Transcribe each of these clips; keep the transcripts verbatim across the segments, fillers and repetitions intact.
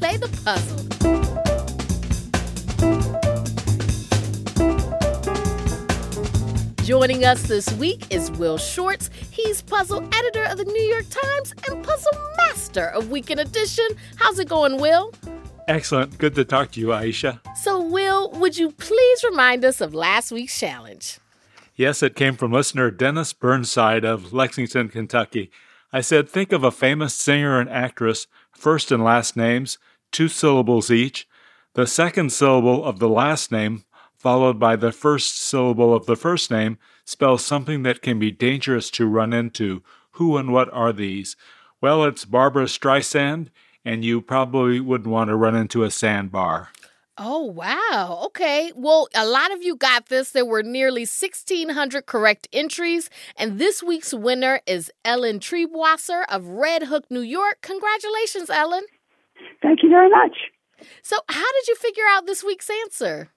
play the puzzle. Joining us this week is Will Shortz. He's puzzle editor of the New York Times and puzzle master of Weekend Edition. How's it going, Will? Excellent. Good to talk to you, Aisha. So, Will, would you please remind us of last week's challenge? Yes, it came from listener Dennis Burnside of Lexington, Kentucky. I said, think of a famous singer and actress, first and last names, two syllables each. The second syllable of the last name, followed by the first syllable of the first name, spells something that can be dangerous to run into. Who and what are these? Well, it's Barbra Streisand, and you probably wouldn't want to run into a sandbar. Oh, wow. Okay. Well, a lot of you got this. There were nearly sixteen hundred correct entries, and this week's winner is Ellen Triebwasser of Red Hook, New York. Congratulations, Ellen. Thank you very much. So how did you figure out this week's answer?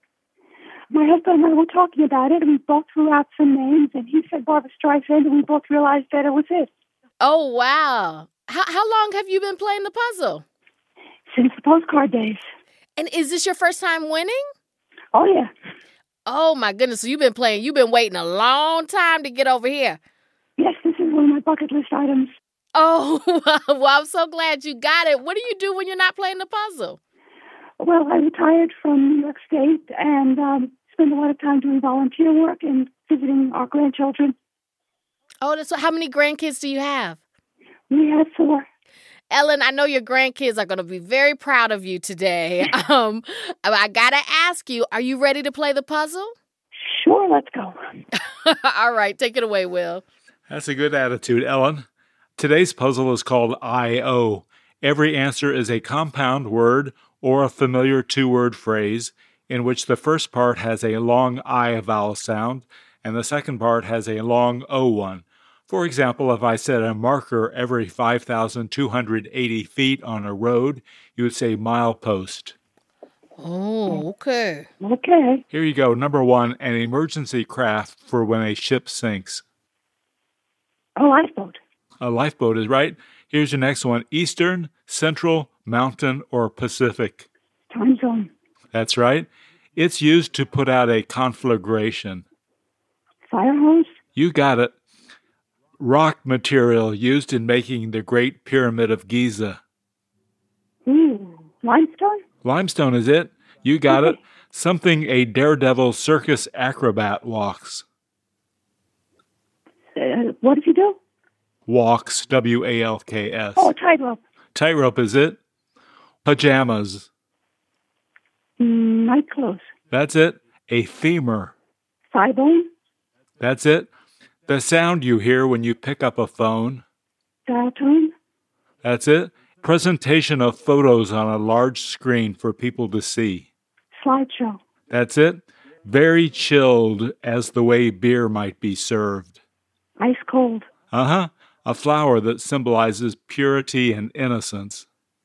My husband and I were talking about it, and we both threw out some names, and he said Barbra Streisand, and we both realized that it was it. Oh, wow. How, how long have you been playing the puzzle? Since the postcard days. And is this your first time winning? Oh, yeah. Oh, my goodness. So you've been playing. You've been waiting a long time to get over here. Yes, this is one of my bucket list items. Oh, well, I'm so glad you got it. What do you do when you're not playing the puzzle? Well, I retired from New York State and um, spend a lot of time doing volunteer work and visiting our grandchildren. Oh, that's what, how many grandkids do you have? We have four. Ellen, I know your grandkids are going to be very proud of you today. um, I got to ask you, are you ready to play the puzzle? Sure, let's go. All right, take it away, Will. That's a good attitude, Ellen. Today's puzzle is called I O. Every answer is a compound word or a familiar two-word phrase in which the first part has a long I vowel sound and the second part has a long O one. For example, if I said a marker every five thousand two hundred eighty feet on a road, you would say milepost. Oh, okay. Okay. Here you go. Number one, an emergency craft for when a ship sinks. A lifeboat. A lifeboat is right. Here's your next one. Eastern, Central, Mountain, or Pacific. Time zone. That's right. It's used to put out a conflagration. Fire hose. You got it. Rock material used in making the Great Pyramid of Giza. Ooh, limestone? Limestone is it. You got it. Something a daredevil circus acrobat walks. Uh, what does he do? Walks, W A L K S. Oh, tightrope. Tightrope is it. Pajamas. Mm, night clothes. That's it. A femur. Thigh bone. That's it. The sound you hear when you pick up a phone. Dial tone. That's it. Presentation of photos on a large screen for people to see. Slideshow. That's it. Very chilled, as the way beer might be served. Ice cold. Uh-huh. A flower that symbolizes purity and innocence.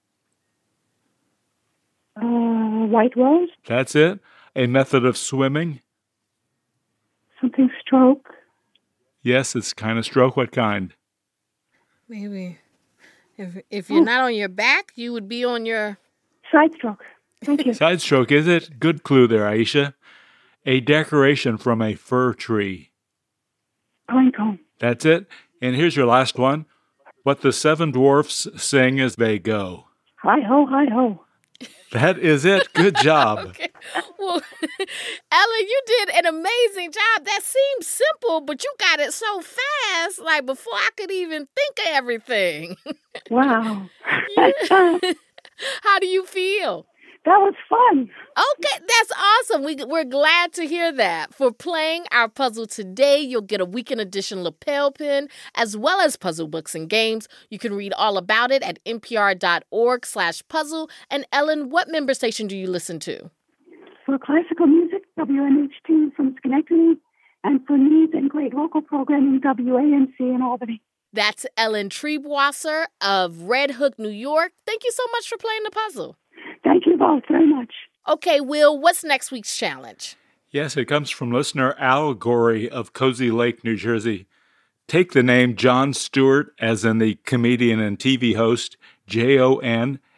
Uh, white rose. That's it. A method of swimming. Something stroke. Yes, it's kind of stroke. What kind? Maybe. If if you're not on your back, you would be on your... Side stroke. Thank you. Side stroke, is it? Good clue there, Aisha. A decoration from a fir tree. Pine cone. That's it. And here's your last one. What the seven dwarfs sing as they go. Hi-ho, hi-ho. That is it. Good job. Okay. Well, Ellen, you did an amazing job. That seems simple, but you got it so fast, like before I could even think of everything. Wow. Yeah. How do you feel? That was fun. Okay, that's awesome. We, we're glad to hear that. For playing our puzzle today, you'll get a Weekend Edition lapel pin, as well as puzzle books and games. You can read all about it at npr.org slash puzzle. And Ellen, what member station do you listen to? For classical music, W N H T from Schenectady, and for news and great local programming, W A N C in Albany. That's Ellen Triebwasser of Red Hook, New York. Thank you so much for playing the puzzle. Thank you both very much. Okay, Will, what's next week's challenge? Yes, it comes from listener Al Gorey of Cozy Lake, New Jersey. Take the name Jon Stewart, as in the comedian and T V host, J O N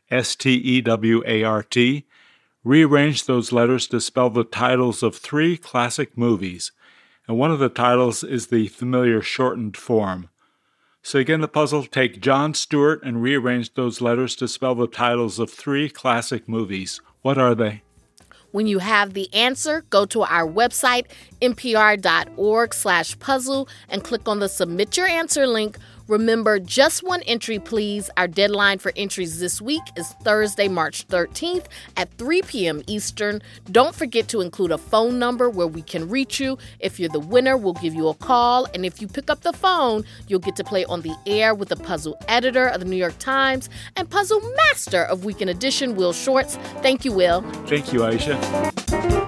S T E W A R T. Rearrange those letters to spell the titles of three classic movies, and one of the titles is the familiar shortened form. So again, the puzzle, take Jon Stewart and rearrange those letters to spell the titles of three classic movies. What are they? When you have the answer, go to our website, npr.org slash puzzle, and click on the Submit Your Answer link. Remember, just one entry, please. Our deadline for entries this week is Thursday, March thirteenth at three p.m. Eastern. Don't forget to include a phone number where we can reach you. If you're the winner, we'll give you a call. And if you pick up the phone, you'll get to play on the air with the puzzle editor of the New York Times and puzzle master of Weekend Edition, Will Shortz. Thank you, Will. Thank you, Aisha.